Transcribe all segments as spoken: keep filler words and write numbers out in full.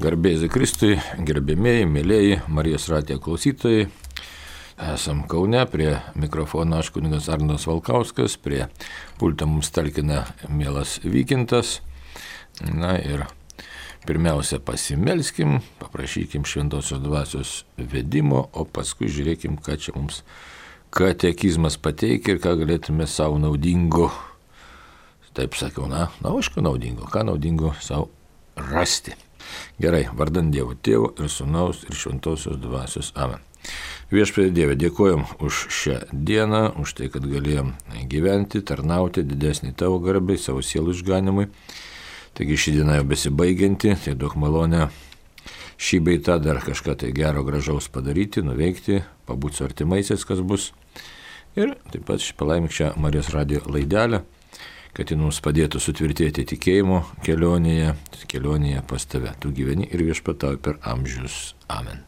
Garbėsiu Kristui, gerbėmėjai, mėlėjai, Marijos radijo klausytojai. Esam Kaune, prie mikrofono aš kunigas Arnas Valkauskas, prie pulto mums talkina mielas Vykintas. Na ir pirmiausia pasimelskim, paprašykim šventosios dvasios vedimo, o paskui žiūrėkim, ką čia mums katekizmas pateikia ir ką galėtume savo naudingo, taip sakiau, na, na, aišku, naudingo, ką naudingo savo rasti. Gerai, vardant Dievo Tėvo ir Sūnaus ir Šventosios dvasios. Amen. Viešpatie Dieve, dėkojom už šią dieną, už tai, kad galėjom gyventi, tarnauti didesnį tavo garbei, savo sielų išganimui. Taigi ši diena jau besibaigianti, tai duok malonę šį bei tą dar kažką tai gero, gražaus padaryti, nuveikti, pabūti su artimaisiais, kas bus. Ir taip pat palaimik šią Marijos radijo laidelę, kad ji mums padėtų sutvirtėti tikėjimo kelionėje, kelionėje pas tave. Tu gyveni ir viešpatauji per amžius. Amen.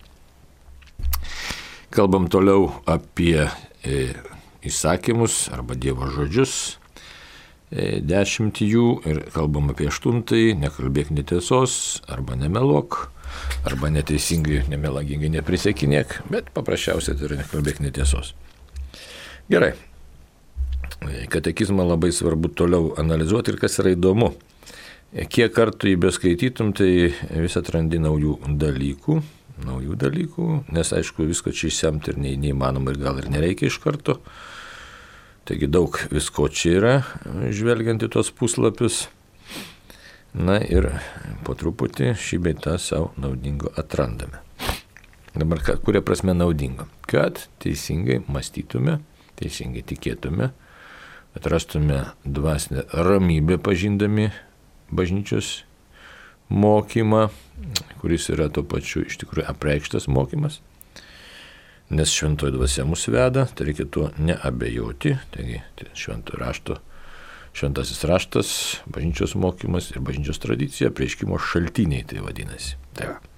Kalbam toliau apie e, įsakymus arba Dievo žodžius, e, dešimt jų, ir kalbam apie aštuntąjį, nekalbėk netiesos arba nemeluok, arba neteisingai, nemelagingai neprisekinėk, bet paprasčiausiai tai yra nekalbėk netiesos. Gerai. Katekizmą labai svarbu toliau analizuoti ir kas yra įdomu. Kiek kartų jį beskaitytum, tai vis atrandi naujų dalykų, naujų dalykų, nes aišku visko čia išsemti ir neįmanoma ir gal ir nereikia iš karto. Taigi daug visko čia yra, žvelgiant į tos puslapius. Na ir po truputį šį bei tą savo naudingo atrandame. Dabar kuria prasme naudingo? Kad teisingai mąstytume, teisingai tikėtume, atrastume dvasinę ramybę pažindami bažnyčios mokymą, kuris yra tuo pačiu iš tikrųjų apreikštas mokymas, nes šventoji dvasia mus veda, tai reikia tuo neabejoti, taigi tai šventojo rašto, šventasis raštas, bažnyčios mokymas ir bažnyčios tradicija, apreiškimo šaltiniai tai vadinasi. Tai va.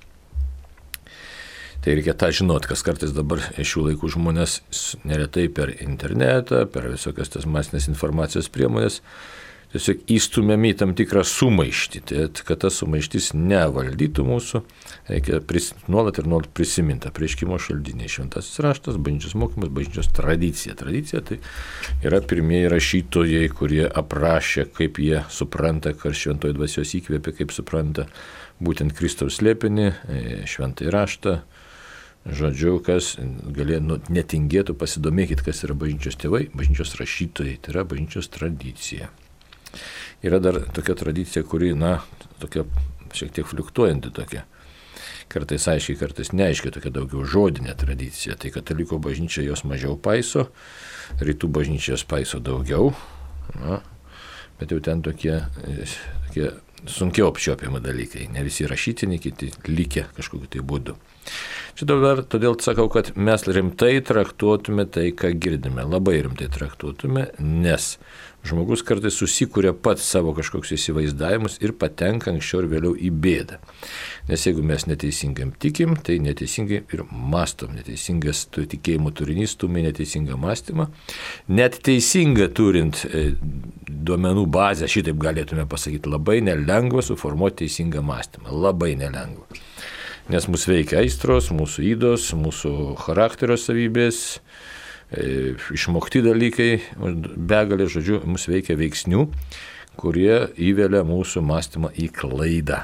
Tai reikia tą žinot, kas kartais dabar šių laikų žmonės neretai per internetą, per visokias tas masinės informacijos priemonės tiesiog įstumiami į tam tikrą sumaištį. Tai kad ta sumaištis nevaldytų mūsų, reikia pris, nuolat ir nuolat prisiminti apreiškimo šaltiniai, šventasis raštas, bažnyčios mokymas, bažnyčios tradicija. Tradicija tai yra pirmieji rašytojai, kurie aprašė, kaip jie supranta, kas šventoji dvasios įkvėpė, kaip supranta būtent Kristaus slėpinį, šventąjį raštą. Žodžiu, kas galėjo, nu, netingėtų, pasidomėkit, kas yra bažnyčios tėvai, bažnyčios rašytojai, tai yra bažnyčios tradicija. Yra dar tokia tradicija, kuri, na, tokia šiek tiek fliuktuojanti tokia. Kartais aiškiai, kartais neaiškiai, tokia daugiau žodinė tradicija. Tai kataliko bažnyčia jos mažiau paiso, rytų bažnyčios paiso daugiau, na, bet jau ten tokie, tokie sunkiau apčiuopiami dalykai. Ne visi rašytiniai, kiti likę kažkokiu tai būdu. Čia dabar todėl sakau, kad mes rimtai traktuotume tai, ką girdime, labai rimtai traktuotume, nes žmogus kartais susikūrė pats savo kažkoks įsivaizdavimus ir patenka anksčiau ir vėliau į bėdą. Nes jeigu mes neteisingam tikim, tai neteisingai ir mastom, neteisingas tikėjimo turinys stumia neteisingą mąstymą. Net teisinga turint e, duomenų bazę, šitaip galėtume pasakyti, labai nelengva suformuoti teisingą mąstymą, labai nelengva. Nes mūsų veikia aistros, mūsų ydos, mūsų charakterio savybės, e, išmokti dalykai, begalė žodžių, mūsų veikia veiksnių, kurie įvelia mūsų mąstymą į klaidą.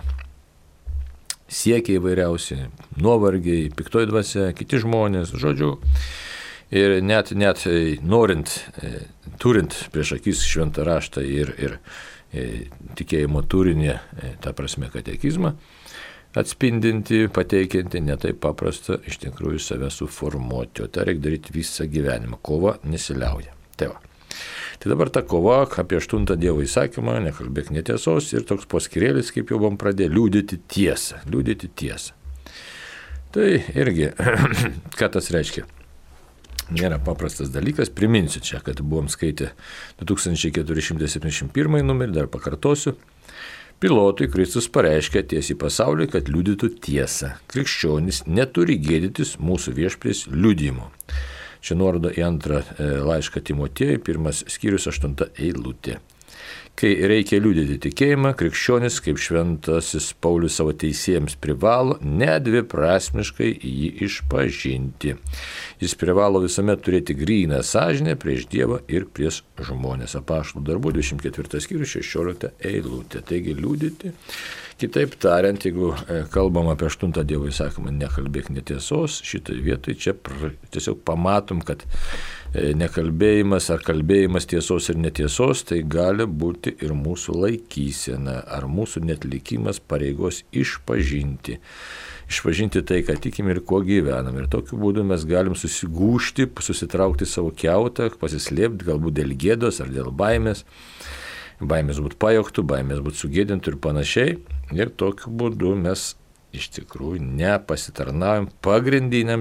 Siekiai įvairiausi, nuovargiai, piktoji dvasia, kiti žmonės, žodžiu. Ir net, net norint, e, turint prieš akis šventą raštą ir, ir e, tikėjimo turinį, e, ta prasme katekizmą, atspindinti, pateikianti, netaip paprasta iš tikrųjų save suformuoti, o tai reikia daryti visą gyvenimą. Kova nesiliauja. Tai va. Tai dabar ta kova apie aštuntą Dievo įsakymą, nekalbėk netiesos, ir toks poskyrėlis, kaip jau buvom pradėję, liudyti tiesą. Liudyti tiesą. Tai irgi, ką tas reiškia? Nėra paprastas dalykas, priminsiu čia, kad buvom skaitę du tūkstančiai keturi šimtai septyniasdešimt pirmąjį numerį, dar pakartosiu. Pilotui Kristus pareiškė tiesiai pasauliui, kad liudytų tiesą. Krikščionys neturi gėdytis mūsų viešpaties liudijimo. Čia nuoroda į antrą laišką Timotiejui, pirmas skyrius, aštunta eilutė. Kai reikia liudyti tikėjimą, krikščionis, kaip šventasis Paulius savo teisėjams privalo nedviprasmiškai jį išpažinti. Jis privalo visuomet turėti gryną sąžinę prieš Dievą ir prieš žmonės. Apaštalų darbų dvidešimt ketvirtas skyrius šešiolikta eilutė. Taigi liudyti. Kitaip tariant, jeigu kalbam apie aštuntą Dievo įsakymą, nekalbėk netiesos, šitoje vietoje čia pr... tiesiog pamatom, kad nekalbėjimas ar kalbėjimas tiesos ir netiesos, tai gali būti ir mūsų laikysena, ar mūsų netlikimas pareigos išpažinti. Išpažinti tai, ką tikim ir kuo gyvenam. Ir tokiu būdu mes galim susigūžti, susitraukti savo kiautą, pasislėpti galbūt dėl gėdos ar dėl baimės. Baimės būt pajoktų, baimės būt sugėdintų ir panašiai. Ir tokiu būdu mes iš tikrųjų nepasitarnaujam pagrindiniam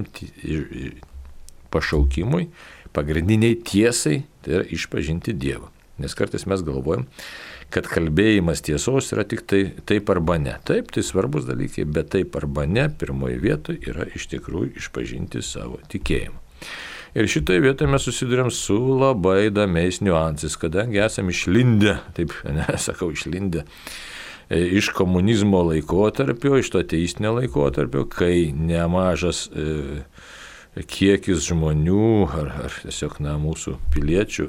pašaukimui, pagrindiniai tiesai, tai yra išpažinti Dievą. Nes kartais mes galvojam, kad kalbėjimas tiesos yra tik tai taip arba ne. Taip, tai svarbus dalykai, bet taip arba ne pirmoje vietoje yra iš tikrųjų išpažinti savo tikėjimą. Ir šitoje vietoje mes susidurėm su labai įdomiais niuansais, kadangi esame išlindę, taip, ne, sakau, išlindę iš komunizmo laikotarpio, iš to ateistinio laikotarpio, kai nemažas e, kiekis žmonių ar, ar tiesiog na, mūsų piliečių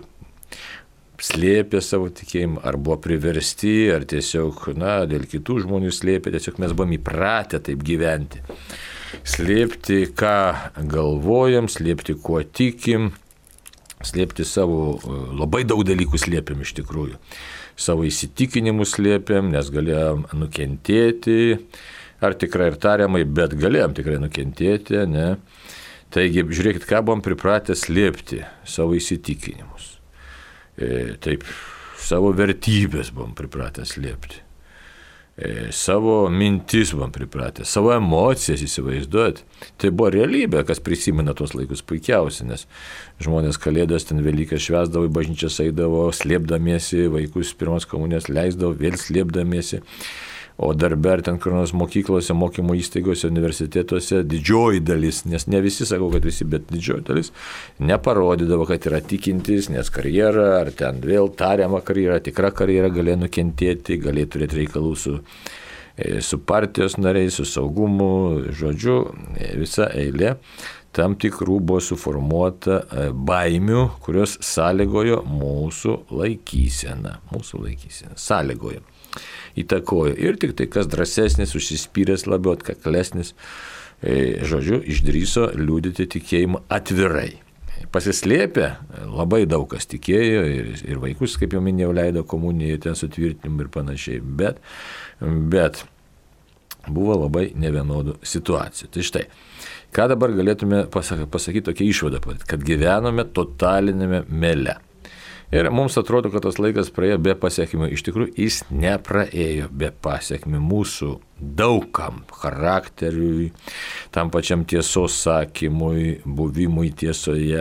slėpė savo tikėjimą, ar buvo priversti, ar tiesiog na, dėl kitų žmonių slėpė, tiesiog mes buvom įpratę taip gyventi. Slėpti, ką galvojam, slėpti, kuo tikim, slėpti savo, labai daug dalykų slėpėm iš tikrųjų. Savo įsitikinimus slėpėm, nes galėjom nukentėti, ar tikrai ir tariamai, bet galėjom tikrai nukentėti, ne. Taigi, žiūrėkit, ką buvom pripratę slėpti, savo įsitikinimus. E, taip, savo vertybės buvom pripratę slėpti. E, savo mintis buvom pripratę, savo emocijas įsivaizduot. Tai buvo realybė, kas prisimena tuos laikus puikiausiai, nes žmonės Kalėdas ten Velykas švęsdavo, į bažnyčias eidavo, slėpdamiesi, vaikus pirmos komunijos leisdavo, vėl slėpdamiesi. O darbe ar ten kur nors mokyklose, mokymo įstaigose, universitetuose didžioji dalis, nes ne visi, sakau, kad visi, bet didžioji dalis, neparodydavo, kad yra tikintis, nes karjera, ar ten vėl tariama karjera, tikra karjera galėjo nukentėti, galėjo turėti reikalų su, su partijos nariais, su saugumu, žodžiu, visa eilė tam tikrų buvo suformuota baimių, kurios sąlygojo mūsų laikyseną, mūsų laikyseną, sąlygojo. Įtakojo. Ir tik tai, kas drąsesnis, užsispyręs labiau, atkaklesnis, e, žodžiu, išdrįso liudyti tikėjimą atvirai. Pasislėpę, labai daug kas tikėjo ir, ir vaikus, kaip jau minėjau, leido komunijoje, ten sutvirtinimu ir panašiai, bet, bet buvo labai nevienodų situacijų. Tai štai, ką dabar galėtume pasakyti, pasakyti tokią išvadą, kad gyvenome totalinėme mele. Ir mums atrodo, kad tas laikas praėjo be pasiekimų. Iš tikrųjų, jis nepraėjo be pasiekimų mūsų daugam charakteriui, tam pačiam tiesos sakymui, buvimui tiesoje,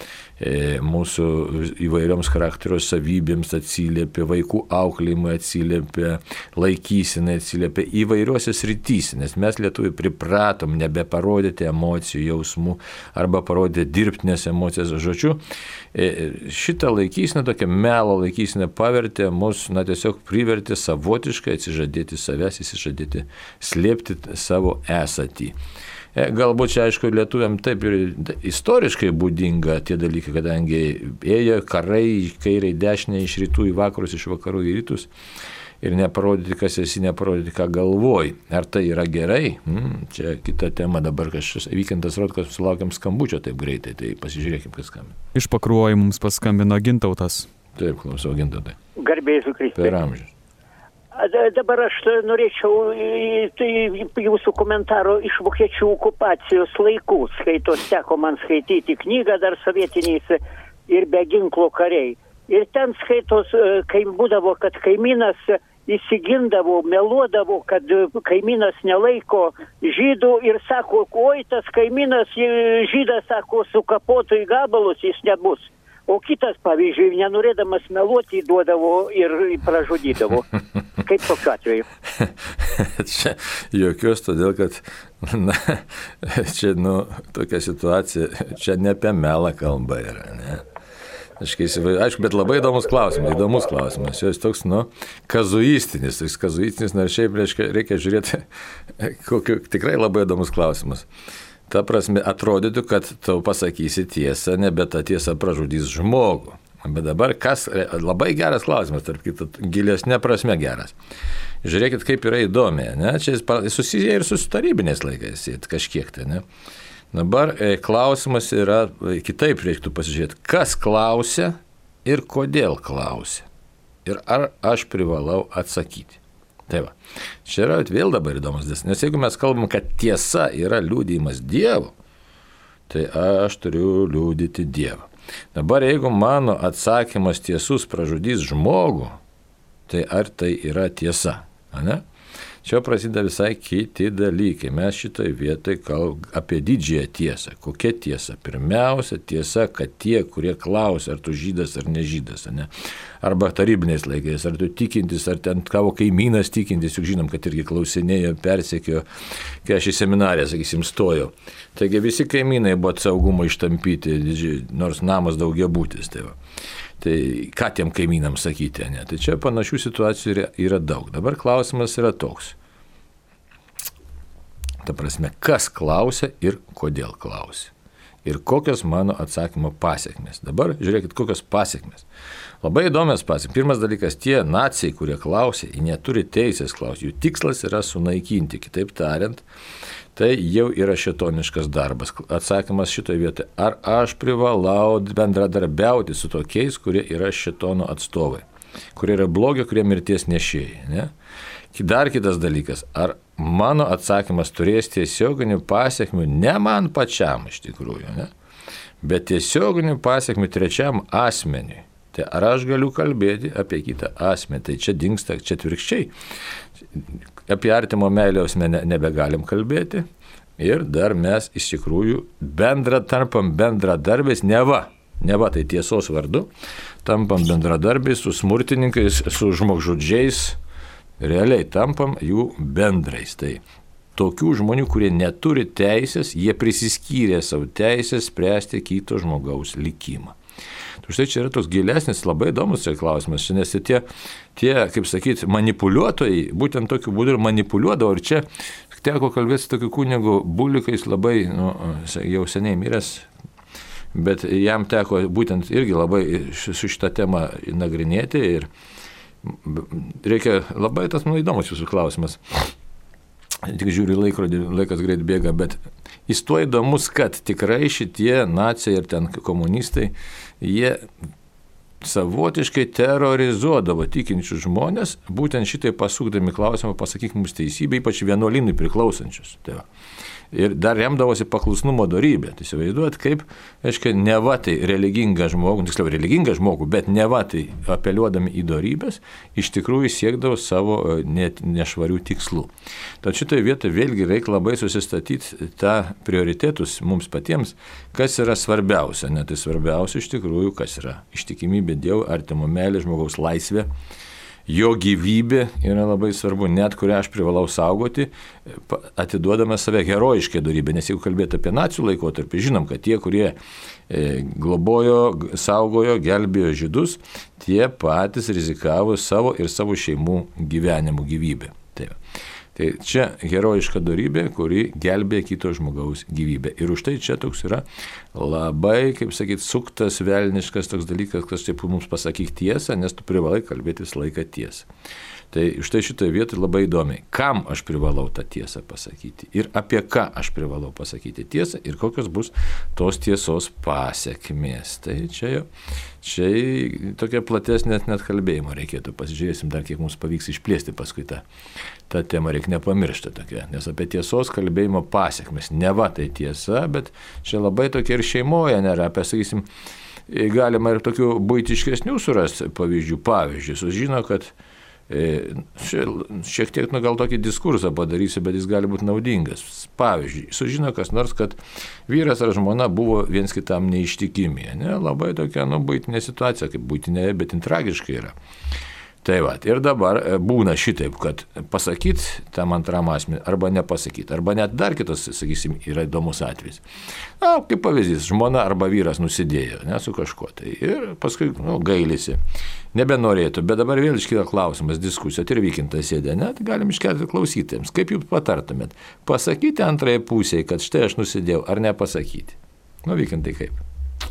mūsų įvairioms charakterio savybėms atsiliepia, vaikų auklėjimui atsiliepia, laikysinai atsiliepia įvairiuose srityse, nes mes lietuviai pripratom nebeparodyti emocijų, jausmų arba parodyti dirbtinės emocijas. Žodžiu, šitą laikysiną, tokią melo laikysiną pavertė mus, na tiesiog privertė savotiškai atsižadėti savęs, atsižadėti slėpti savo esatį. Galbūt čia, aišku, lietuviam taip ir istoriškai būdinga tie dalykai, kadangi ėjo karai į kairę, į dešinę, iš rytų į vakarus, iš vakarų į rytus ir neparodyti, kas esi, neparodyti, ką galvoji. Ar tai yra gerai? Hmm, čia kita tema dabar, kažkas Vykintas Rotkas, sulaukiam skambučio taip greitai, tai pasižiūrėkim, kas skambina. Iš Pakruojo mums paskambino Gintautas. Taip, klausau, Gintautai. Garbė Jėzui Kristui. Per amžius. Dabar aš norėčiau tai jūsų komentaro iš vokiečių okupacijos laikų. Skaitos, teko man skaityti knygą dar sovietiniais ir be ginklo kariai. Ir ten skaitos, kai būdavo, kad kaimynas įsigindavo, meluodavo, kad kaimynas nelaiko žydų ir sako, oi, tas kaimynas žydas, sako, sukapotų į gabalus jis nebus. O kitas, pavyzdžiui, nenorėdamas meluoti, duodavo ir pražudydavo. Kaip tokiu atveju? Čia jokios, todėl kad na, čia nu, tokia situacija, čia ne apie melą kalba yra, ne? Aišku, bet labai įdomus klausimas, įdomus klausimas. Jis toks, nu, kazuistinis, jis kazuistinis, nors šiaip reiškia, reikia žiūrėti, kokiu tikrai labai įdomus klausimas. Ta prasme, atrodytų, kad tau pasakysi tiesą, ne, bet ta tiesa pražudys žmogų. Bet dabar kas, labai geras klausimas, tarp kito, gilesnė prasme geras. Žiūrėkit, kaip yra įdomi, ne, čia jis susiję ir su tarybiniais laikais, kažkiek tai, ne. Dabar klausimas yra, kitaip reiktų pasižiūrėti, kas klausia ir kodėl klausia. Ir ar aš privalau atsakyti. Tai va, čia yra vėl dabar įdomus, nes jeigu mes kalbam, kad tiesa yra liudijimas Dievo, tai aš turiu liudyti Dievą. Dabar jeigu mano atsakymas tiesus pražudys žmogų, tai ar tai yra tiesa, ne? Čia prasideda visai kiti dalykai. Mes šitoj vietoj kalbame apie didžiąją tiesą. Kokia tiesa? Pirmiausia tiesa, kad tie, kurie klausia, ar tu žydas ar nežydas, ne? Arba tarybiniais laikais, ar tu tikintis, ar ten tavo kaimynas tikintis, juk žinom, kad irgi klausinėjo, persekėjo, kai aš į seminariją, sakysim, stojau. Taigi visi kaimynai buvo saugumo ištampyti, nors namas daugiabutis. Tai va. Tai ką tiem kaimynams sakyti, ne? Tai čia panašių situacijų yra, yra daug. Dabar klausimas yra toks. Ta prasme, kas klausia ir kodėl klausia. Ir kokios mano atsakymo pasiekmes. Dabar žiūrėkit, kokios pasiekmes. Labai įdomios pasiekmes. Pirmas dalykas, tie nacijai, kurie klausia, jie neturi teisės klausyti. Jų tikslas yra sunaikinti. Kitaip tariant, tai jau yra šėtoniškas darbas. Atsakymas šitoje vietoje. Ar aš privalau bendradarbiauti su tokiais, kurie yra šėtono atstovai, kurie yra blogio, kurie mirties nešėjai. Ne? Dar kitas dalykas. Ar mano atsakymas turės tiesioginių pasiekmių ne man pačiam iš tikrųjų, ne? Bet tiesioginių pasiekmių trečiam asmeniui. Tai ar aš galiu kalbėti apie kitą asmenį? Tai čia dingsta, čia atvirkščiai. Apie artimo meilę asmenį nebegalim kalbėti. Ir dar mes iš tikrųjų bendra tampam bendradarbiais, neva, neva tai tiesos vardu, tampam bendradarbiais su smurtininkais, su žmogžudžiais, realiai tampam jų bendrais. Tai tokių žmonių, kurie neturi teisės, jie prisiskyrė savo teisės spręsti kito žmogaus likimą. Štai čia yra toks gilesnis, labai įdomus klausimas, nes tie, tie, kaip sakyti, manipuliuotojai, būtent tokiu būdu ir manipuliuodavo. Ir čia teko kalbėti su tokiu kunigu Bulikais, labai, nu, jau seniai miręs, bet jam teko būtent irgi labai su šitą temą nagrinėti. Ir reikia, labai tas man įdomus jūsų klausimas. Tik žiūriu laikrodį, laikas greit bėga, bet jis tuo įdomus, kad tikrai šitie nacijai ir ten komunistai, jie savotiškai terorizuodavo tikinčius žmonės, būtent šitai pasukdami klausimą, pasakyk mums teisybę, ypač vienuolynui priklausančius. Tai va. Ir dar remdavosi paklusnumo dorybė. Tai įsivaizduojat, kaip, aiškiai, neva tai religingą žmogų, tiksliau religingą žmogų, bet neva tai apeliuodami į dorybės, iš tikrųjų siekdavo savo net nešvarių tikslų. Tad šitoje vietoje vėlgi reikia labai susistatyti tą prioritetus mums patiems, kas yra svarbiausia. Net tai svarbiausia iš tikrųjų, kas yra ištikimybė Dievui, artimo meilė, žmogaus laisvė. Jo gyvybė yra labai svarbu, net kurią aš privalau saugoti, atiduodama save herojiškai dorybę. Nes jeigu kalbėti apie nacių laikotarpį, žinom, kad tie, kurie globojo, saugojo, gelbėjo žydus, tie patys rizikavo savo ir savo šeimų gyvenimų gyvybę. Tai, tai čia herojiška dorybė, kuri gelbėjo kito žmogaus gyvybę. Ir už tai čia toks yra labai, kaip sakyti, suktas, velniškas toks dalykas, kas taip mums pasakyk tiesą, nes tu privalai kalbėti visą laiką tiesą. Tai štai šitoje vietoje labai įdomiai, kam aš privalau tą tiesą pasakyti ir apie ką aš privalau pasakyti tiesą ir kokios bus tos tiesos pasiekmės. Tai čia jau, čia tokia platesnė net kalbėjimo reikėtų. Pasižiūrėsim dar, kiek mums pavyks išplėsti paskui tą, tą temą, reikia nepamiršti tokia, nes apie tiesos kalbėjimo pasiekmės. Neva tai tiesa, bet čia labai tokia ir šeimoje nėra, apie, sakysim, galima ir tokių buitiškesnių surasti pavyzdžių. Pavyzdžiui, sužino, kad šiek tiek, nu, gal tokį diskursą padarysiu, bet jis gali būti naudingas. Pavyzdžiui, sužino kas nors, kad vyras ar žmona buvo viens kitam neištikimi. Ne? Labai tokia, nu, buitinė situacija, kaip buitinė, bet tragiškai yra. Tai va, ir dabar būna šitaip, kad pasakyti tam antram asmeniui, arba nepasakyti, arba net dar kitas, sakysim, yra įdomus atvejis. Na, kaip pavyzdys, žmona arba vyras nusidėjo, ne, su kažkuo tai, ir paskui, nu, gailisi, nebenorėtų, bet dabar vėl iškyla klausimas, diskusija, ir vykintas sėdė, net galim iškelti klausytėms, kaip jūs patartumėt, pasakyti antrąjį pusėje, kad štai aš nusidėjau, ar nepasakyti? Nu, vykintai kaip?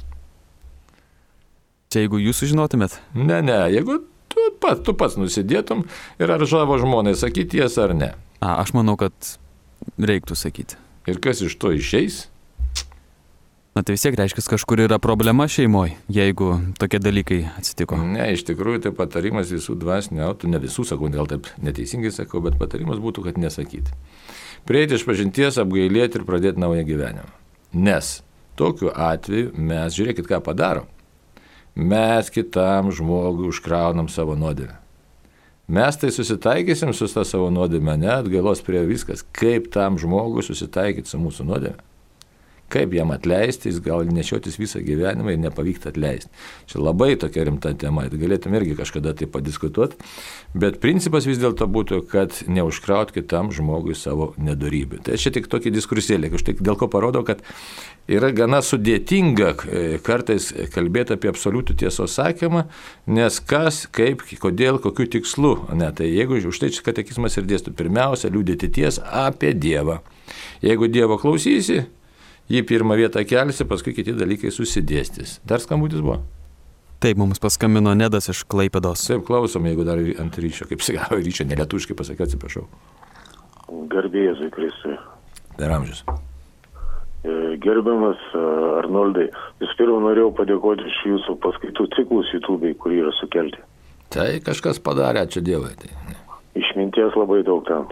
Čia jeigu jūs sužinotumėt? Ne, ne, jeigu tu pats, tu pats nusidėtum ir ar žavo žmonai sakyti tiesą ar ne. A, aš manau, kad reiktų sakyti. Ir kas iš to išeis? Na tai vis tiek reiškia, kažkur yra problema šeimoje, jeigu tokie dalykai atsitiko. Ne, iš tikrųjų tai patarimas visų dvasinių autų, ne visų sakau, gal taip neteisingai sakau, bet patarimas būtų, kad nesakyti. Prieiti iš pažinties, apgailėti ir pradėti naują gyvenimą. Nes tokiu atveju mes, žiūrėkit, ką padarom. Mes kitam žmogui užkraunam savo nuodėmę. Mes tai susitaikysim su tą savo nuodėmę, ne, atgailos prie viskas. Kaip tam žmogui susitaikyti su mūsų nuodėmė? Kaip jam atleisti, jis gali nešiotis visą gyvenimą ir nepavykti atleisti. Čia labai tokia rimta tema, galėtum irgi kažkada tai padiskutuoti, bet principas vis dėlto būtų, kad neužkraut kitam žmogui savo nedorybių. Tai čia tik tokį diskursėlį, aš tik dėl ko parodau, kad yra gana sudėtinga kartais kalbėti apie absoliutų tiesos sakymą, nes kas, kaip, kodėl, kokiu tikslu. Ne, tai jeigu už tai katekizmas ir dėstų, pirmiausia, liudyti tiesą apie Dievą. Jeigu Dievo klausysi, jį pirmą vietą kelsi, paskui kiti dalykai susidėstys. Dar skambutis buvo? Taip, mums paskambino Nedas iš Klaipėdos. Taip, klausom, jeigu dar ant ryšio, kaip sigavo ryšio, nelietuviškai pasakiau, atsiprašau. Garbė Jėzui Kristui. Per amžius. Gerbiamas Arnoldai, vis pirma norėjau padėkoti iš jūsų paskaitų ciklus YouTube'ai, kurie yra sukelti. Tai kažkas padarė, ačiū Dievui. Tai. Išminties labai daug ten.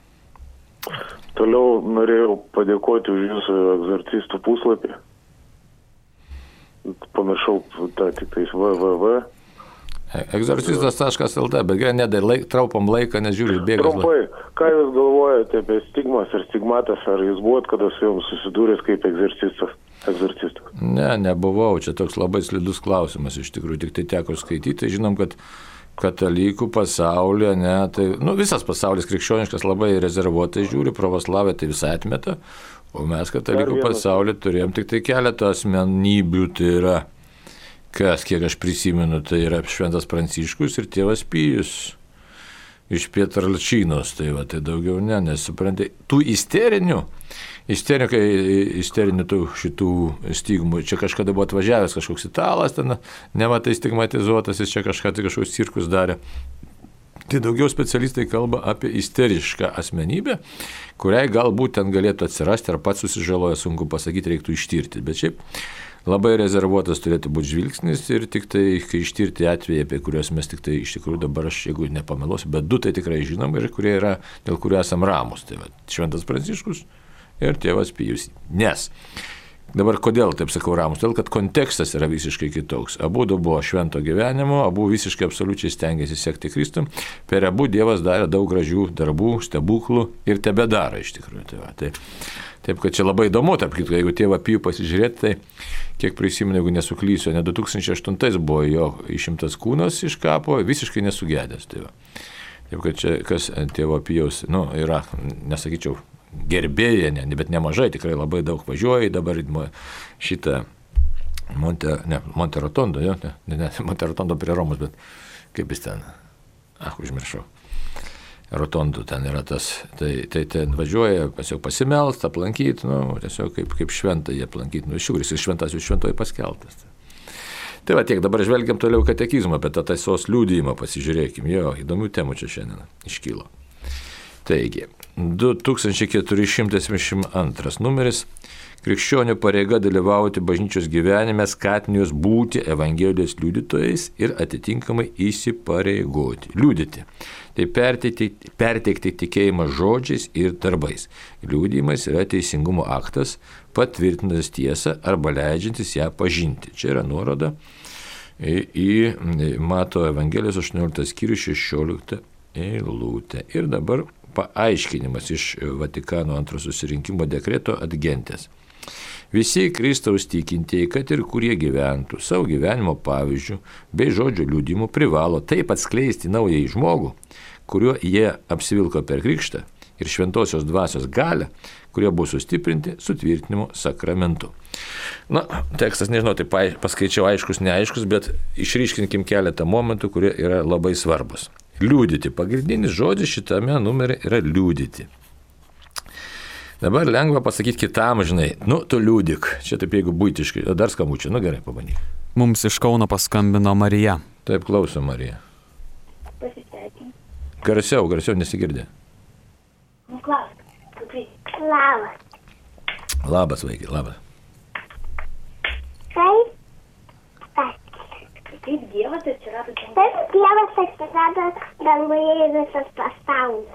Toliau norėjau padėkoti už jūsų egzorcistų puslapį. Pamiršau tą tik tais w w w. egzorcistas taškas el t, bet gerai, nedai, laik, traupom laiką, nes žiūrėt, bėgas. Trumpai, ką jūs galvojate apie stigmas ir stigmatas, ar jūs buvot kada su jums susidūręs kaip egzorcistas? egzorcistas? Ne, nebuvau, čia toks labai slidus klausimas, iš tikrųjų, tik tai teko skaityti, žinom, kad katalikų pasaulyje, ne, tai, nu, visas pasaulis krikščioniškas labai rezervuotai žiūri, pravoslavė tai visai atmeta, o mes katalikų pasaulyje turėjom tik tai keletą asmenybių, tai yra, kas, kiek aš prisimenu, tai yra Šventas Pranciškus ir tėvas Pijus iš Pietralčynos, tai va, tai daugiau ne, nesuprantai, tų isterinių, Isterinių, isterinių tų šitų stigmų. Čia kažkada buvo atvažiavęs kažkoks italas, ten nematai stigmatizuotas, jis čia kažką tai kažkoks cirkus darė. Tai daugiau specialistai kalba apie isterišką asmenybę, kuriai galbūt ten galėtų atsirasti, ar pats susižaloja, sunku pasakyti, reiktų ištirti. Bet šiaip labai rezervuotas turėtų būti žvilgsnis ir tik tai, kai ištirti atvejai, apie kuriuos mes tik tai iš tikrųjų dabar, aš jeigu nepameluosiu, bet du tai tikrai žinom ir kurie yra, dėl kurių esam ramus. Tai va, Šventas Pranciškus ir tėvas Pijus. Nes, dabar kodėl taip sakau ramus? Todėl, kad kontekstas yra visiškai kitoks. Abu buvo švento gyvenimo, abu visiškai absoliučiai stengiasi sekti Kristų. Per abu Dievas darė daug gražių darbų, stebuklų ir tebedaro iš tikrųjų. Tai va, tai, taip, kad čia labai įdomu, tarp kitko, jeigu tėvą Pijų pasižiūrėti, tai kiek prisimenu, jeigu nesuklysiu, ne du tūkstančiai aštuntais buvo jo išimtas kūnas iš kapo, visiškai nesugedęs. Tai va. Taip, kad čia kas tėvo Pijaus, nu, yra, nesakyčiau, gerbėjai, ne, bet nemažai, tikrai labai daug važiuoja dabar šitą Monte, ne, Monte Rotondo, jo, ne, ne, Monte Rotondo prie Romos, bet kaip jis ten, ah, užmiršau, Rotondo ten yra tas, tai, tai ten važiuoja, tiesiog pasimelst, aplankyti, nu, tiesiog kaip, kaip šventą jie aplankyti, nu, iš jūris, ir šventas jų šventoji paskeltas. Tai va tiek, dabar žvelgiam toliau katekizmą, apie tą tiesos liudijimą pasižiūrėkim, jo, įdomių temų čia šiandien iškylo. Taigi, du tūkstančiai keturi šimtai septyniasdešimt antras numeris. Krikščionių pareiga dalyvauti bažnyčios gyvenime, skatina juos būti Evangelijos liudytojais ir atitinkamai įsipareigoti. Liudyti. Tai perteikti, perteikti tikėjimą žodžiais ir darbais. Liudijimas yra teisingumo aktas, patvirtinantis tiesą arba leidžiantis ją pažinti. Čia yra nuoroda į, į Mato Evangelijos aštuonioliktą skyrių šešioliktą eilutę. Ir dabar paaiškinimas iš Vatikano antro susirinkimo dekreto ad gentes. Visi Kristaus tikintieji, kad ir kurie gyventų savo gyvenimo pavyzdžių bei žodžio liudimų, privalo taip atskleisti naująjį žmogų, kuriuo jie apsivilko per krikštą ir šventosios dvasios galią, kurie buvo sustiprinti sutvirtinimo sakramentu. Na, tekstas, nežinau, tai paskaičiau aiškus, neaiškus, bet išryškinkim keletą momentų, kurie yra labai svarbus. Liudyti. Pagrindinis žodis šitame numerė yra liudyti. Dabar lengva pasakyti kitam, žinai, nu, tu liūdik. Čia taip jeigu būtiškai, o dar skambučiu, nu gerai, pabandyk. Mums iš Kauno paskambino Marija. Taip, klauso Marija. Pasisveikinti. Garsiau, garsiau nesigirdė. Nu, klausk. Labas. Labas, vaikai, labas. Kaip? Kaip Dievas atsirado danguje? Taip, Dievas atsirado danguje ir visas pasaulis.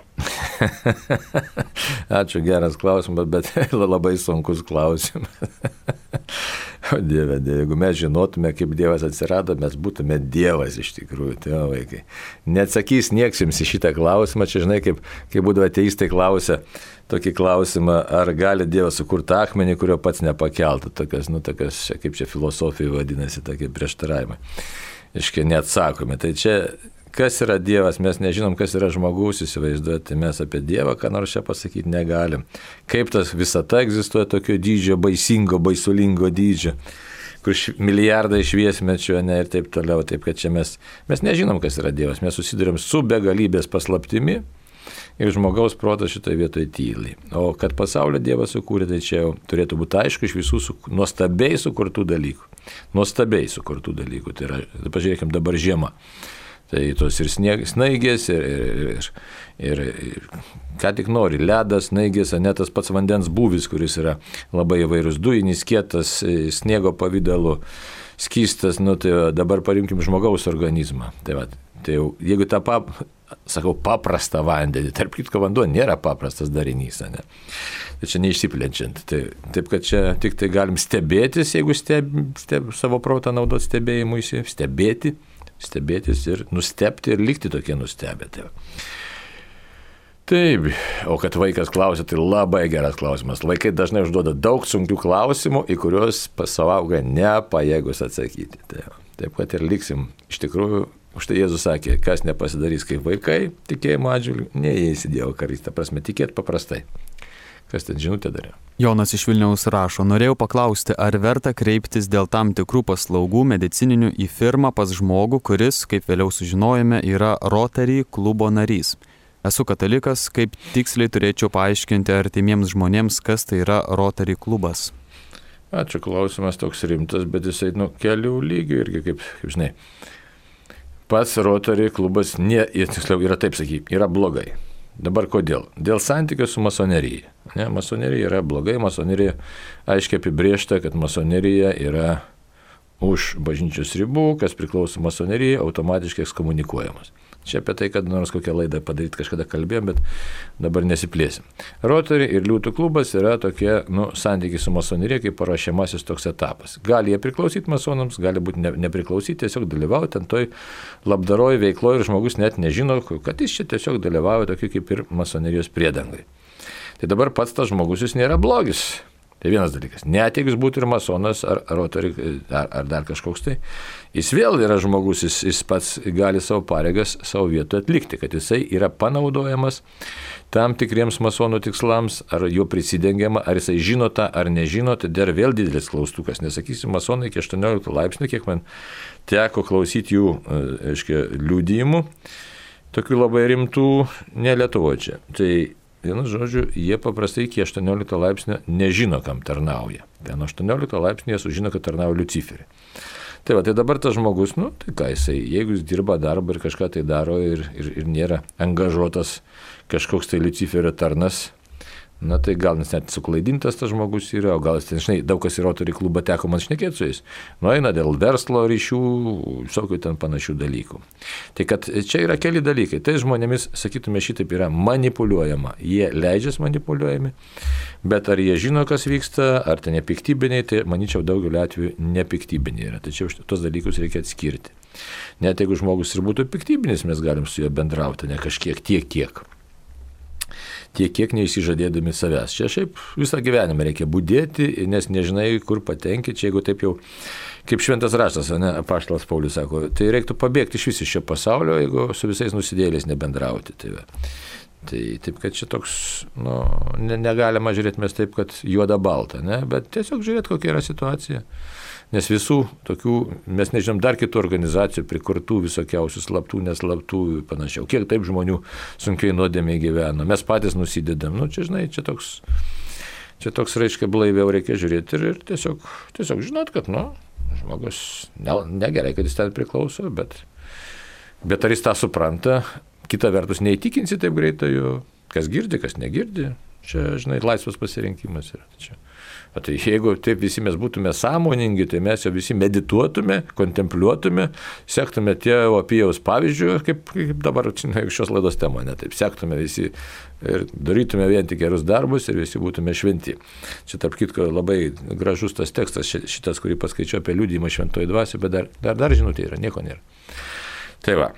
Ačiū, geras klausimas, bet labai sunkus klausimas. O Dieve, Dieve, jeigu mes žinotume, kaip Dievas atsirado, mes būtume Dievas iš tikrųjų, tai o vaikai. Neatsakys nieks jums į šitą klausimą, čia žinai, kaip, kaip būdavo ateistai klausia tokį klausimą, ar gali Dievas sukurti akmenį, kurio pats nepakeltų, tokias, nu, tokias, kaip čia filosofija vadinasi, tokie prieštaravimai. Iškai neatsakome, tai čia kas yra Dievas, mes nežinom, kas yra žmogus, įsivaizduoti, mes apie Dievą, ką nors čia pasakyti negalim. Kaip tas visata egzistuoja tokio dydžio, baisingo, baisulingo dydžio, kur milijardai šviesmečių, ne, ir taip toliau, taip kad čia mes, mes nežinom, kas yra Dievas, mes susidurėm su begalybės paslaptimi ir žmogaus protas šitoje vietoje tyliai. O kad pasaulio Dievas sukūrė, tai čia jau turėtų būti aišku iš visų su, nuostabiai sukurtų dalykų. Nuostabiai sukurtų dalykų, tai yra, pažiūrėkime, dabar žiema. Tai tos ir snaigės, ir, ir, ir, ir ką tik nori, ledas, snaigės, net tas pats vandens būvis, kuris yra labai įvairus, dujinis, kietas, sniego pavidalu, skystas, nu tai dabar parimkim žmogaus organizmą. Tai, va, tai jau, jeigu tą, pap, sakau, paprastą vandenį, tarp kitko vanduo nėra paprastas darinys, ne? Tai čia neišsiplečiant. Tai, taip, kad čia tik tai galim stebėtis, jeigu steb, steb, savo protą naudot stebėjimui, stebėti. stebėtis ir nustebti ir likti tokie nustebę. Taip, o kad vaikas klausia, tai labai geras klausimas. Vaikai dažnai užduoda daug sunkių klausimų, į kuriuos pasauga nepajėgus atsakyti. Taip, taip kad ir liksim. Iš tikrųjų, už tai Jėzus sakė, kas nepasidarys kaip vaikai, tikėjimo atžvilgiu, neįeis į Dievo karalystę. Ta prasme, tikėt paprastai. Kas ten žinutė darė? Jonas iš Vilniaus rašo, norėjau paklausti, ar verta kreiptis dėl tam tikrų paslaugų medicininių į firmą pas žmogų, kuris, kaip vėliau sužinojome, yra Rotary klubo narys. Esu katalikas, kaip tiksliai turėčiau paaiškinti artimiems žmonėms, kas tai yra Rotary klubas. Ačiū, klausimas toks rimtas, bet jisai nu kelių lygių irgi, kaip, kaip žinai. Pats Rotary klubas, ne, tiksliau, yra taip sakyti, yra blogai. Dabar kodėl? Dėl santykio su masonerija. Ne, masonerija yra blogai, masonerija aiškiai apibrėžta, kad masonerija yra už bažnyčios ribų, kas priklauso masonerijai, automatiškai ekskomunikuojamas. Čia apie tai, kad nors kokią laidą padaryti kažkada kalbėjom, bet dabar nesiplėsim. Rotary ir liūtų klubas yra tokie, nu, santykiai su masonerija, kaip paruošiamasis toks etapas. Gali jie priklausyti masonams, gali būti ne, nepriklausyti, tiesiog dalyvauti ant toj labdaroj veikloje ir žmogus net nežino, kad jis čia tiesiog dalyvauja tokie kaip ir masonerijos priedangai. Tai dabar pats tas žmogus jis nėra blogis. Tai vienas dalykas. Net jeigu jis būtų ir masonas ar, Rotary, ar, ar dar kažkoks tai, jis vėl yra žmogus, jis, jis pats gali savo pareigas savo vietoje atlikti, kad jisai yra panaudojamas tam tikriems masonų tikslams, ar jo prisidengiama, ar jisai žino tą, ar nežino, tai dar vėl didelis klaustukas. Nesakysim, masonai iki aštuoniolikto laipsnio, kiek man teko klausyti jų, aiškiai, liudijimų, tokių labai rimtų, ne Lietuvoje čia. Tai vienu žodžiu, jie paprastai iki aštuoniolikto laipsnio nežino, kam tarnauja. Tai nuo aštuoniolikto laipsnio jie sužino, kad tarnauja Liuciferį. Tai va, tai dabar tas žmogus, nu, tai ką jisai, jeigu jis dirba darbą ir kažką tai daro ir, ir, ir nėra angažuotas kažkoks tai Liuciferio tarnas, na tai gal nes net suklaidintas tas žmogus yra, o gal jis ten, žinai, daug kas į Rotary klubą teko man šnekėti su jais. Nueina dėl verslo ryšių, visokių ten panašių dalykų. Tai kad čia yra keli dalykai. Tai žmonėmis, sakytume, šitaip yra manipuliuojama. Jie leidžias manipuliuojami, bet ar jie žino, kas vyksta, ar tai nepiktybiniai, tai manyčiau daugeliu atveju nepiktybiniai yra. Tačiau tos dalykus reikia atskirti. Net jeigu žmogus ir būtų piktybinis, mes galim su juo bendrauti, ne kažkiek tiek, kiek. tiek kiek neįsižadėdami savęs. Čia šiaip visą gyvenimą reikia budėti, nes nežinai, kur patenki. Čia jeigu taip jau, kaip šventas raštas, ne, apaštalas Paulius sako, tai reiktų pabėgti iš viso šio pasaulio, jeigu su visais nusidėliais nebendrauti. Tai, tai taip, kad čia toks, nu, ne, negalima žiūrėti mes taip, kad juoda balta, ne, bet tiesiog žiūrėti, kokia yra situacija. Nes visų tokių, mes nežinom, dar kitų organizacijų prikurtų visokiausių slaptų, neslaptų panašiau. Kiek taip žmonių sunkiai nuodėmiai gyvena. Mes patys nusidedam. Nu, čia, žinai, čia toks, čia toks reiškia blaiviau reikia žiūrėti ir, ir tiesiog, tiesiog žinot, kad, nu, žmogus ne, negerai, kad jis ten priklauso, bet, bet ar jis tą supranta, kita vertus neįtikinsi taip greitai jo, kas girdi, kas negirdi. Čia, žinai, laisvas pasirinkimas yra. Čia. O tai jeigu taip visi mes būtume sąmoningi, tai mes jau visi medituotume, kontempliuotume, sektume tėvo Pijaus pavyzdžių, kaip, kaip dabar žinai, šios laidos tema, ne taip, sektume visi ir darytume vien tik gerus darbus ir visi būtume šventi. Čia tarp kitko labai gražus tas tekstas, šitas, kurį paskaičiau apie liudijimą šventoji dvasia, bet dar, dar, dar žinutė yra, nieko nėra. Tai va.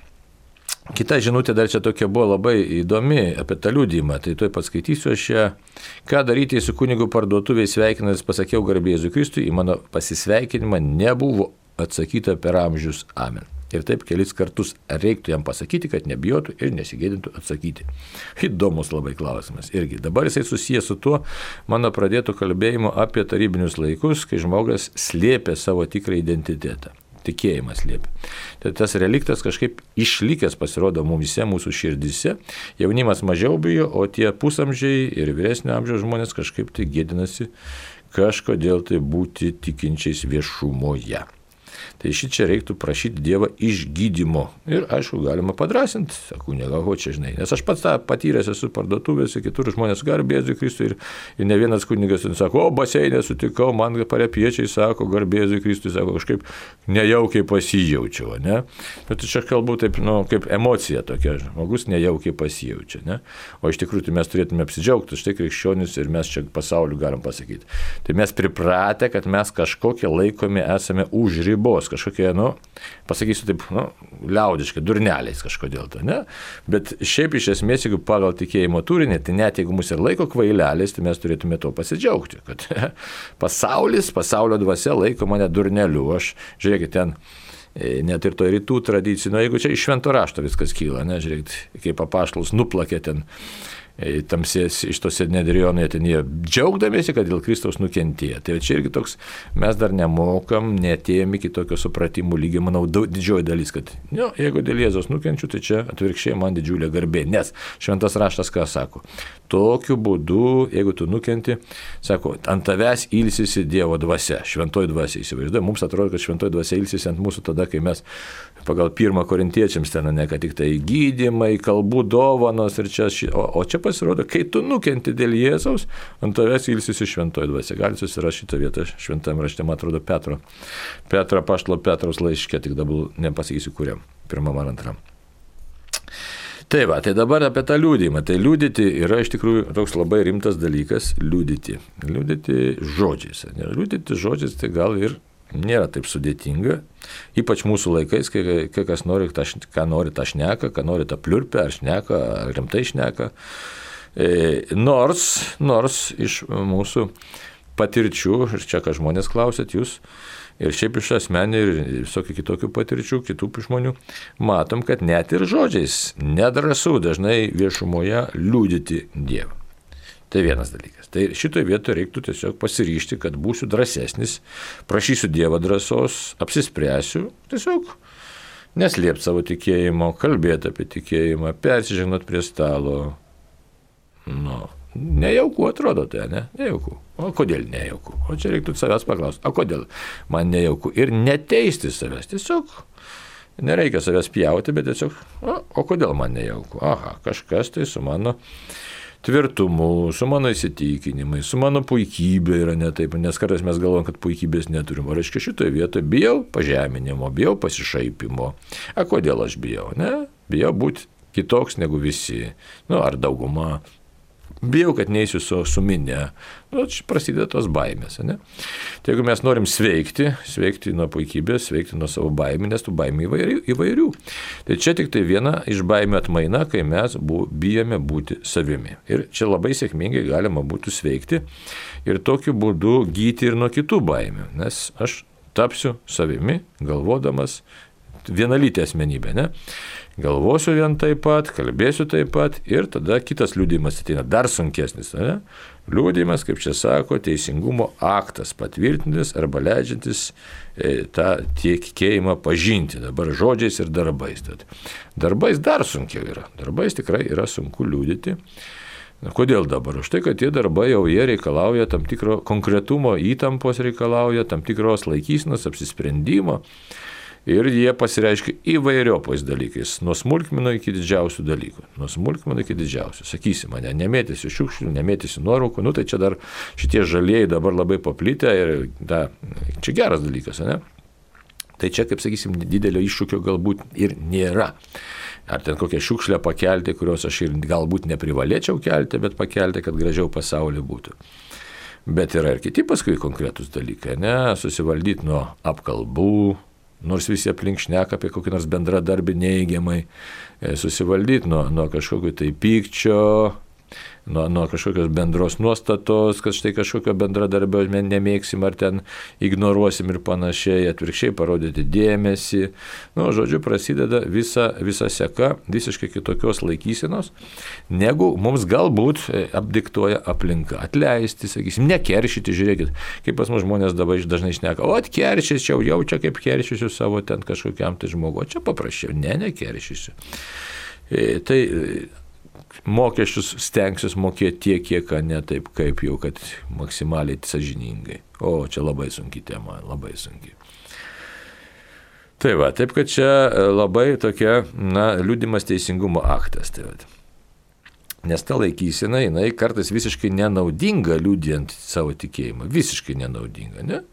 Kita žinutė dar čia tokia buvo labai įdomi apie tą liudijimą, tai tuoj paskaitysiu aš ją. Ką daryti su kunigu parduotuvėje sveikinantis, pasakiau garbė Jėzui Kristui, į mano pasisveikinimą nebuvo atsakyta per amžius. Amen. Ir taip kelis kartus reiktų jam pasakyti, kad nebijotų ir nesigėdintų atsakyti. Įdomus labai klausimas. Irgi dabar jisai susijęs su tuo mano pradėtų kalbėjimo apie tarybinius laikus, kai žmogus slėpė savo tikrą identitetą. Tikėjimas liepia. Tai tas reliktas kažkaip išlikęs pasirodo mumise, mūsų širdise. Jaunimas mažiau bijo, o tie pusamžiai ir vyresnio amžiaus žmonės kažkaip tai gėdinasi kažkodėl tai būti tikinčiais viešumoje. Tai šičia reiktų prašyti Dievą išgydymo. Ir aišku, galima padrasinti, sakau, negaho čia, žinai. Nes aš pats tą patyręs esu parduotuvėse, kitur žmonės garbė Jėzui Kristui ir, ir ne vienas kunigas sako, o baseinė sutikau, man parapiečiai sako, garbė Jėzui Kristui, sako, kažkaip nejaukiai pasijaučiau, ne? Bet čia kalbu taip, nu, kaip emocija tokia, žmogus nejaukiai pasijaučia, ne? O iš tikrųjų tai mes turėtume apsidžiaugti, štai krikščionis ir mes čia pasauliu galim pasakyti. Tai mes pripratę, kad mes kažkokie laikomi esame už ribos, kažkokie, nu, pasakysiu taip, nu, liaudiškai, durneliais kažkodėl to, ne? Bet šiaip iš esmės, jeigu pagal tikėjimo turinį, tai net jeigu mus ir laiko kvaileliais, tai mes turėtume to pasidžiaugti, kad pasaulis, pasaulio dvasia laiko mane durneliu. Aš, žiūrėkit, ten net ir to rytų tradicijų, nu, jeigu čia iš švento rašto viskas kyla, ne, žiūrėkit, kaip apaštalus nuplakė ten tamsės iš tos nedrijonai, ten jie džiaugdamėsi, kad dėl Kristaus nukentėjo. Tai čia irgi toks, mes dar nemokam, netėjom iki tokio supratimų lygio, manau, didžioji dalis, kad jo, jeigu dėl Jėzaus nukenčiu, tai čia atvirkščiai man didžiulė garbė, nes šventas raštas ką sako? Tokiu būdu, jeigu tu nukenti, sako, ant tavęs ilsisi Dievo dvasia, šventoji dvasia, įsivaizduoju, mums atrodo, kad šventoji dvasia ilsisi ant mūsų tada, kai mes pagal pirmą korintiečiams ten, ne, kad tik tai gydymai, kalbų dovanos ir čia, o, o čia pasirodo, kai tu nukenti dėl Jėzaus, ant tavęs ilsisi šventoji dvasia. Gali susirasti šitą vietą šventame rašte, man atrodo, Petro, Petro apaštalo Petros laiške, tik dabar nepasakysiu kuriam, pirmam ar antram. Tai va, tai dabar apie tą liudymą. Tai liudyti yra iš tikrųjų toks labai rimtas dalykas – liudyti. Liudyti žodžiais. Liudyti žodžiais tai gal ir nėra taip sudėtinga. Ypač mūsų laikais, kai, kai kas nori, ta, ką nori, tą šneka, ką nori, tą pliurpia, ar šneka, ar rimtai šneka. E, nors, nors iš mūsų patirčių, ir čia ką žmonės klausėt jūs, ir šiaip iš asmenį ir visokių kitokių patirčių, kitų žmonių, matom, kad net ir žodžiais nedrąsu dažnai viešumoje liudyti Dievą. Tai vienas dalykas. Tai šitoje vietoje reiktų tiesiog pasiryžti, kad būsiu drąsesnis, prašysiu Dievo drąsos, apsispręsiu, tiesiog neslėpti savo tikėjimo, kalbėti apie tikėjimą, persižegnot prie stalo. Nu, nejauku atrodo tai, ne? Nejauku. O kodėl nejauku? O čia reiktų savęs paklausti. O kodėl man nejauku? Ir neteisti savęs. Tiesiog nereikia savęs pjauti, bet tiesiog, o, o kodėl man nejauku? Aha, kažkas tai su mano tvirtumu, su mano įsitikinimai, su mano puikybė yra ne taip, nes kartais mes galvom, kad puikybės neturim. O reiškia, šitoje vietoje bijau pažeminimo, bijau pasišaipimo. A kodėl aš bijau? Ne? Bijau būti kitoks negu visi. Nu, ar dauguma. bijau, kad neįsiu su, su minė. Nu, čia prasideda tos baimės, ne? Tai jeigu mes norim sveikti, sveikti nuo puikybės, sveikti nuo savo baimės, nes tų baimių įvairių, įvairių. Tai čia tik tai viena iš baimių atmaina, kai mes bu, bijome būti savimi. Ir čia labai sėkmingai galima būtų sveikti ir tokiu būdu gyti ir nuo kitų baimių, nes aš tapsiu savimi, galvodamas vienalytė asmenybė, ne? Galvosiu vien taip pat, kalbėsiu taip pat ir tada kitas liudijimas ateina dar sunkesnis, ne? Liudijimas, kaip čia sako, teisingumo aktas patvirtintis arba leidžiantis e, tą tikėjimą pažinti, dabar žodžiais ir darbais. Tad darbais dar sunkiau yra, darbais tikrai yra sunku liudyti. Kodėl dabar? Už tai, kad tie darbai jau jie reikalauja tam tikro konkretumo, įtampos reikalauja, tam tikros laikysenos, apsisprendimo. Ir jie pasireiškia įvairiopais dalykais, nuo smulkmenų iki didžiausių dalykų. Nuo smulkmenų iki didžiausių. Sakysi, mane nemėtysi šiukšlių, nemėtysi nuorūkų, nu tai čia dar šitie žalieji dabar labai paplitę ir da, čia geras dalykas, ne? Tai čia, kaip sakysim, didelio iššūkio galbūt ir nėra. Ar ten kokią šiukšlę pakelti, kurios aš ir galbūt neprivalėčiau kelti, bet pakelti, kad gražiau pasaulyje būtų. Bet yra ir kiti paskui konkretus dalykai, ne? Susivaldyti nuo apkalbų, nors visi aplink šneka apie kokį nors bendradarbį neigiamai, susivaldyti nuo, nuo kažkokio tai pykčio, nuo, nuo kažkokios bendros nuostatos, kad štai kažkokio bendradarbio nemėgsim ar ten ignoruosim ir panašiai, atvirkščiai parodyti dėmesį. Nu, žodžiu, prasideda visa, visa seka visiškai kitokios laikysenos, negu mums galbūt apdiktuoja aplinka. Atleisti, sakysim, nekeršyti, žiūrėkit, kaip pas mus žmonės dabar dažnai šneka, o atkeršyčiau, jaučia kaip keršysiu savo ten kažkokiam tai žmogu, o čia paprasčiau, ne, nekeršysiu. E, tai mokesčius stengsiuos mokėti tiek, kiek, ne taip, kaip jau, kad maksimaliai sąžiningai. O, čia labai sunki tema, labai sunki. Tai va, taip, kad čia labai tokia, na, liudimas teisingumo aktas. Tai va. Nes ta laikysena, jinai kartais visiškai nenaudinga liudijant savo tikėjimą. Visiškai nenaudinga, ne?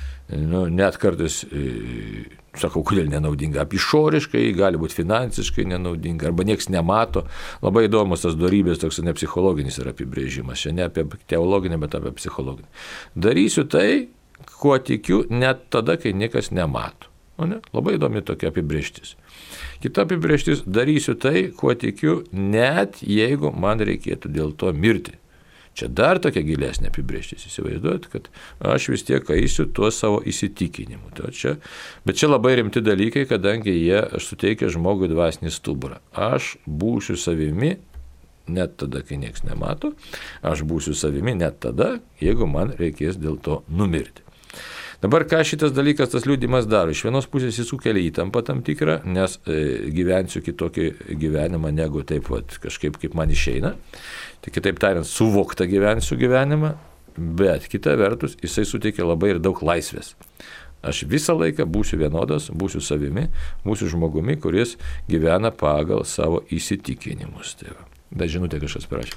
Nu, net kartais, e, sakau, kodėl nenaudinga, išoriškai, gali būti finansiškai nenaudinga, arba nieks nemato. Labai įdomus tas dorybės, toks ne psichologinis yra apibrėžimas, čia ne apie teologinę, bet apie psichologinę. Darysiu tai, kuo tikiu, net tada, kai niekas nemato. O ne? Labai įdomi tokia apibrėžtis. Kita apibrėžtis, darysiu tai, kuo tikiu, net jeigu man reikėtų dėl to mirti. Čia dar tokia gilesnė apibrėžtis, įsivaizduojat, kad aš vis tiek eisiu tuo savo įsitikinimu. Tai čia, bet čia labai rimti dalykai, kadangi jie suteikia žmogui dvasinį stuburą. Aš būsiu savimi net tada, kai nieks nemato, aš būsiu savimi net tada, jeigu man reikės dėl to numirti. Dabar ką šitas dalykas, tas liudimas daro? Iš vienos pusės jis sukelia įtampą tam tikrą, nes e, gyvensiu kitokį gyvenimą negu taip vat, kažkaip kaip man išeina. Tai kitaip tariant, suvoktą gyvensiu gyvenimą, bet kita vertus jisai suteikia labai ir daug laisvės. Aš visą laiką būsiu vienodas, būsiu savimi, būsiu žmogumi, kuris gyvena pagal savo įsitikinimus. Tai va. Da žinutė kažkas parašė.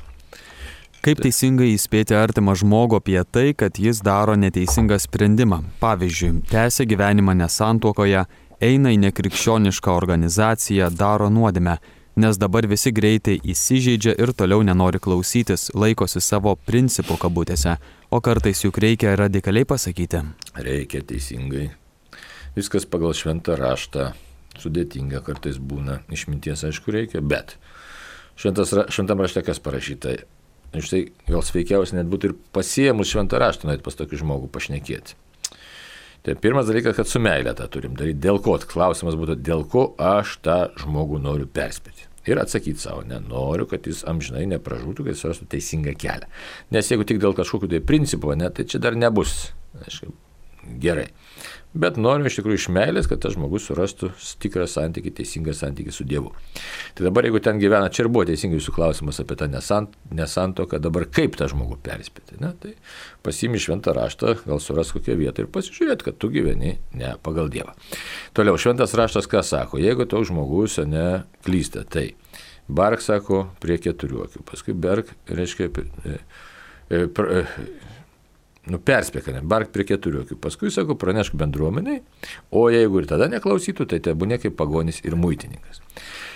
Kaip teisingai įspėti artimą žmogų apie tai, kad jis daro neteisingą sprendimą? Pavyzdžiui, tęsia gyvenimą nesantuokoje, eina į nekrikščionišką organizaciją, daro nuodėmę, nes dabar visi greitai įsižeidžia ir toliau nenori klausytis, laikosi savo principų kabutėse, o kartais juk reikia radikaliai pasakyti. Reikia teisingai. Viskas pagal šventą raštą, sudėtinga kartais būna, išminties aišku reikia, bet šventas, šventam rašte kas parašyta? Štai gal sveikiausia net būtų ir pasiėmus šventą raštą, net pas tokį žmogų pašnekėti. Tai pirmas dalykas, kad su meilė tą turim daryti. Dėl ko? Klausimas būtų, dėl ko aš tą žmogų noriu perspėti. Ir atsakyti savo, nenoriu, kad jis amžinai nepražūtų, kad jis rastų teisingą kelią. Nes jeigu tik dėl kažkokių tai principų, ne, tai čia dar nebus, aišku, gerai. Bet noriu iš tikrųjų iš meilės, kad tas žmogus surastų tikrą santykį, teisingą santykį su Dievu. Tai dabar, jeigu ten gyvena, čia ir buvo teisingai jūsų klausimas apie tą nesant, nesantoką, dabar kaip tą žmogų perspėti, ne? Tai pasiimi šventą raštą, gal suras kokią vietą ir pasižiūrėt, kad tu gyveni ne pagal Dievą. Toliau, šventas raštas ką sako? Jeigu toks žmogus ne klysta, tai bark, sako, prie keturių akių, paskui berk, reiškia, e, e, pra, e, nu, perspėk, ne, bark prie keturių akių, paskui, sako, pranešk bendruomeniai, o jeigu ir tada neklausytų, tai tebūnė kaip pagonis ir muitininkas.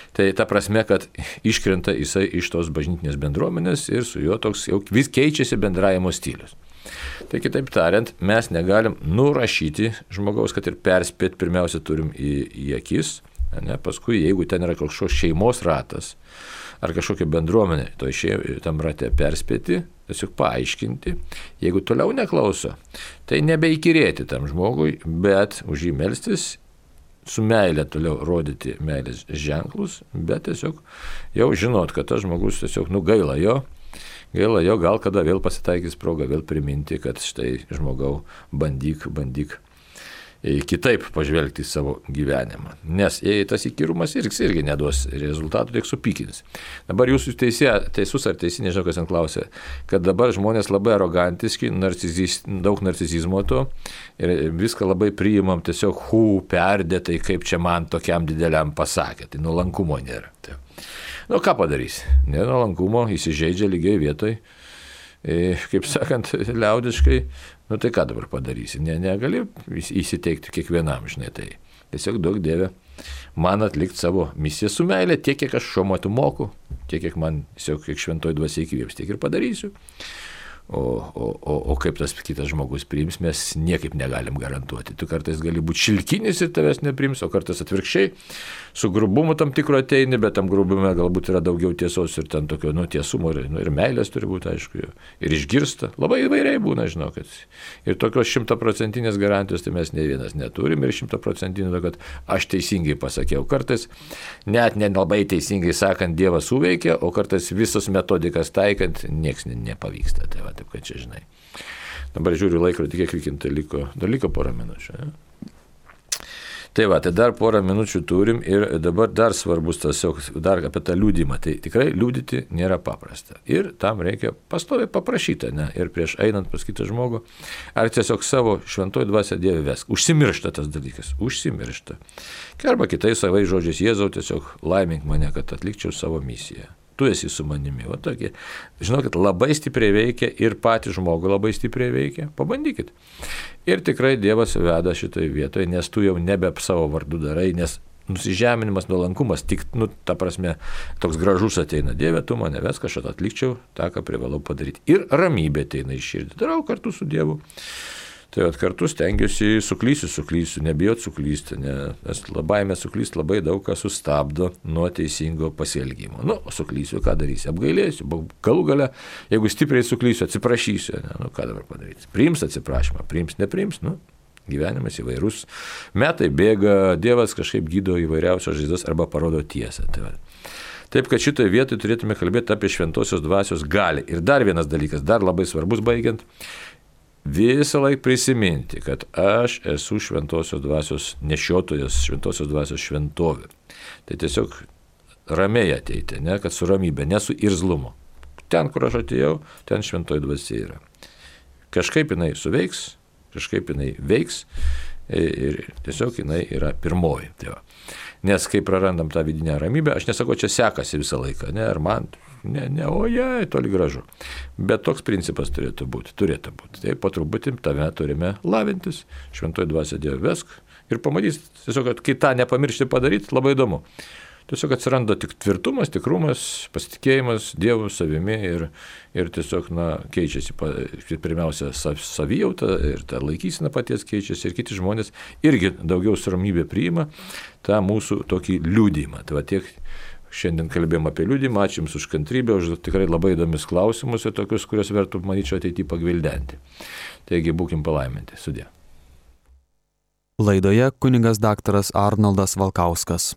Tai ta prasme, kad iškrenta jisai iš tos bažnytinės bendruomenės ir su juo toks jau vis keičiasi bendravimo stilius. Tai kitaip tariant, mes negalim nurašyti žmogaus, kad ir perspėti pirmiausia turim į, į akis, ne? Paskui jeigu ten yra kažkoks šeimos ratas ar kažkokia bendruomenė, to išėjau tam rate perspėti, tiesiog paaiškinti, jeigu toliau neklauso, tai nebeįkirėti tam žmogui, bet už jį melstis, su meilė toliau rodyti meilės ženklus, bet tiesiog jau žinot, kad tas žmogus tiesiog nugaila jo, gaila jo, gal kada vėl pasitaikys proga vėl priminti, kad štai žmogau bandyk, bandyk kitaip pažvelgti į savo gyvenimą. Nes jei tas įkyrumas irgi, irgi neduos rezultatų, tik supykins. Dabar jūsų teisė, teisus ar teisi, nežinau, kas ten klausė, kad dabar žmonės labai arogantiški, narcizis, daug narcizizmo to ir viską labai priimam tiesiog hų, perdėtai, kaip čia man tokiam dideliam pasakė. Tai nuolankumo nėra. Tai. Nu, ką padarysi? Nėra nuolankumo, įsižeidžia lygiai vietoj. E, kaip sakant, liaudiškai, nu tai ką dabar padarysi? Ne, negali įsiteikti kiekvienam, žinai, tai tiesiog duok Dieve man atlikti savo misiją su meilė, tiek, kiek aš šiuo metu moku, tiek, kiek man tiesiog kiek šventoji dvasia įkvėps, tiek ir padarysiu. O, o, o, o kaip tas kitas žmogus priims, mes niekaip negalim garantuoti. Tu kartais gali būti šilkinis ir tavęs nepriims, o kartais atvirkščiai, su grubumu tam tikro ateini, bet tam grubume galbūt yra daugiau tiesos ir ten tokio, nu, tiesumo ir, nu, ir meilės turi būti, aišku, ir išgirsta. Labai įvairiai būna, žinau, kad ir tokios šimtaprocentinės garantijos tai mes ne vienas neturim ir šimtaprocentinio, kad aš teisingai pasakiau. Kartais net nelabai teisingai sakant, Dievas suveikia, o kartais visas metodikas taikant, nieks nepavyksta. Tai va, taip, kad čia žinai. Dabar žiūriu laikrodį, kiek vykintai liko, dar liko porą minučių. Ne? Tai va, tai dar porą minučių turim ir dabar dar svarbus tas, dar apie tą liūdimą. Tai tikrai liūdyti nėra paprasta. Ir tam reikia pastoviai paprašyti, ne? Ir prieš einant pas kitą žmogų, ar tiesiog savo šventoji dvasia Dieve vesk. Užsimiršta tas dalykas, užsimiršta. Arba kitais savais žodžiais, Jėzau, tiesiog laimink mane, kad atlikčiau savo misiją. Tu esi su manimi. O tokie, žinokit, labai stipriai veikia ir patį žmogų labai stipriai veikia. Pabandykit. Ir tikrai Dievas veda šitoje vietoje, nes tu jau nebe savo vardu darai, nes nusižeminimas, nuolankumas, tik, nu, ta prasme, toks gražus ateina. Dieve, tu mane vesk, aš atlikčiau tą, ką privalau padaryti. Ir ramybė ateina į širdį. Darau kartu su Dievu. Tai at kartu stengiuosi, suklysiu, suklysiu, nebijot suklysti, nes labai mes suklysti labai daug ką sustabdo nuo teisingo pasielgimo. Nu, suklysiu, ką darysi, apgailėsiu, galų gale, jeigu stipriai suklysiu, atsiprašysiu, ne, nu, ką dabar padaryti. Priims atsiprašymą, priims, nepriims, nu, gyvenimas įvairus, metai bėga, Dievas kažkaip gydo įvairiausios žaizdas arba parodo tiesą. Tai va. Taip, kad šitoje vietoje turėtume kalbėti apie šventosios dvasios galią. Ir dar vienas dalykas, dar labai svarbus baigiant, visą laiką prisiminti, kad aš esu šventosios dvasios nešiotojas, šventosios dvasios šventovė. Tai tiesiog ramiai ateiti, ne, kad su ramybė, ne su irzlumu. Ten, kur aš atėjau, ten šventoji dvasia yra. Kažkaip jinai suveiks, kažkaip jinai veiks ir tiesiog jinai yra pirmoji. Tai va. Nes kai prarandam tą vidinę ramybę, aš nesakau, čia sekasi visą laiką, ne, ar man, ne, ne, o jai, toli gražu. Bet toks principas turėtų būti, turėtų būti. Tai po truputį tame turime lavintis, šventoji dvasia Dieve vesk ir pamatys, tiesiog, kad kai tą nepamiršti padaryti, labai įdomu. Tiesiog atsiranda tik tvirtumas, tikrumas, pasitikėjimas Dievu, savimi ir, ir tiesiog, na, keičiasi pirmiausia savijauta ir ta laikysena paties keičiasi ir kiti žmonės irgi daugiau su ramybė priima tą mūsų tokį liudymą. Tai va tiek šiandien kalbėjom apie liudymą, ačiū Jums už kantrybę, už tikrai labai įdomius klausimus ir tokius, kuriuos vertų, manyčiau, ateityje pagvildenti. Taigi būkim palaiminti. Sudie. Laidoje kunigas daktaras Arnoldas Valkauskas.